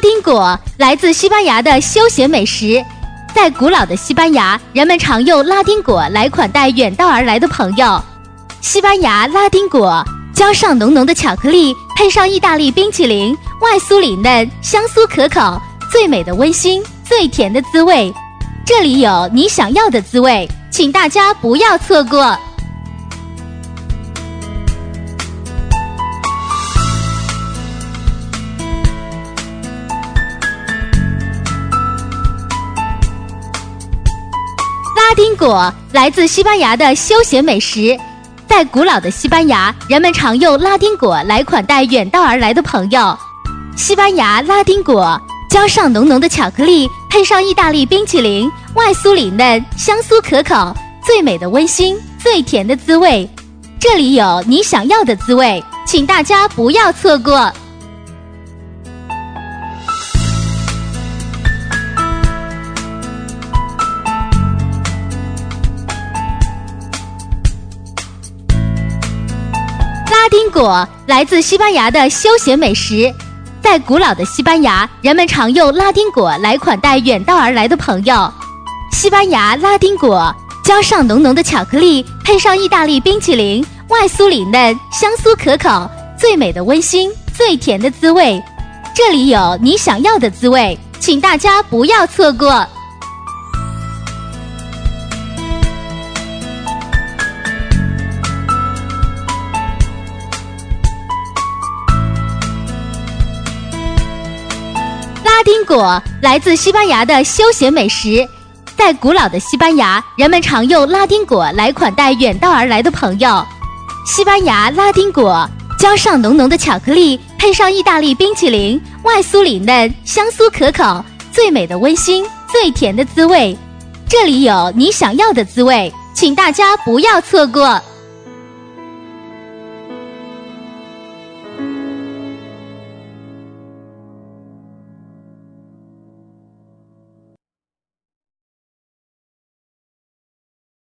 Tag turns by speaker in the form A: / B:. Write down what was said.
A: 丁果来自西班牙的休闲美食。在古老的西班牙，人们常用拉丁果来款待远道而来的朋友。西班牙拉丁果浇上浓浓的巧克力，配上意大利冰淇淋，外酥里嫩，香酥可口，最美的温馨，最甜的滋味。这里有你想要的滋味，请大家不要错过。拉丁果来自西班牙的休闲美食。在古老的西班牙，人们常用拉丁果来款待远道而来的朋友。西班牙拉丁果浇上浓浓的巧克力，配上意大利冰淇淋，外酥里嫩，香酥可口，最美的温馨，最甜的滋味。这里有你想要的滋味，请大家不要错过。拉丁果来自西班牙的休闲美食。在古老的西班牙，人们常用拉丁果来款待远道而来的朋友。西班牙拉丁果浇上浓浓的巧克力，配上意大利冰淇淋，外酥里嫩，香酥可口，最美的温馨，最甜的滋味。这里有你想要的滋味，请大家不要错过。拉丁果来自西班牙的休闲美食。在古老的西班牙，人们常用拉丁果来款待远道而来的朋友。西班牙拉丁果浇上浓浓的巧克力，配上意大利冰淇淋，外酥里嫩，香酥可口，最美的温馨，最甜的滋味。这里有你想要的滋味，请大家不要错过。